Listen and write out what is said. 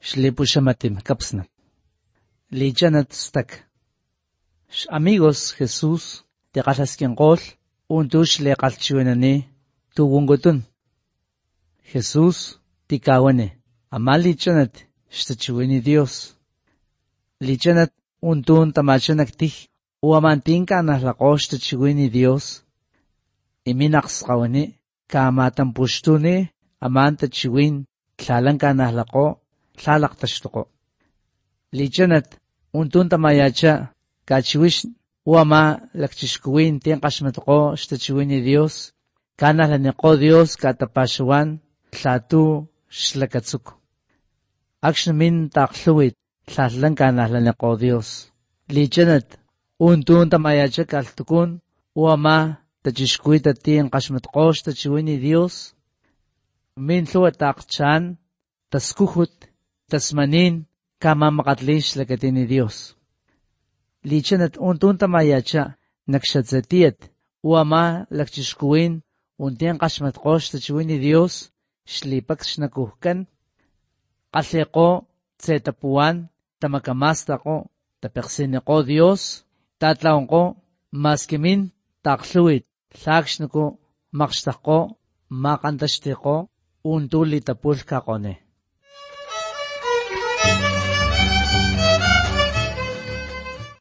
xlipuxamatim kapsnat. Lichanat stak. Amigos Jesús tiqalaskinqol untush leqalchiwenani tuwunkutun. Jesús tikawane ama lichanat xtachiwini Dios. Lichanat untun tamachanak u amantin kanahlaqo xtachiwini Dios. Iminaqsqawani kamatampuxtuni aman tachiwin tlalan kanahlaqo tlalaqtaxtuqo. Lichanat untun tamayacha kachiwish u ama lakchishkuwin tinqaxmatqo xtachiwini Dios kanahlaniqo Dios katapaxawan tlatu xlakatsuk. Akxnimin taqlhuwit tlatlan kanahlaniqo Dios. Lichanat untun tamayacha kaltukun u ama tachishkuwita tinqaxmatqo xtachiwini Dios. Min lhuwa taqchan taskujut tasmanin kamamaqatli xlakatini Dios. Lichanat untun tamayacha nakxatsatiyat u ama lakchishkuwin untin qaxmatqo xtachiwini Dios xlipaks xnakujkan kgalhiqo tsetapuwan tamakamastaqo tapeqsiniqo Dios tatlawankgo maskimin taqlhuwit tlakxnuku maqxtakgo maqantaxtikgo untu litapulh kakgone.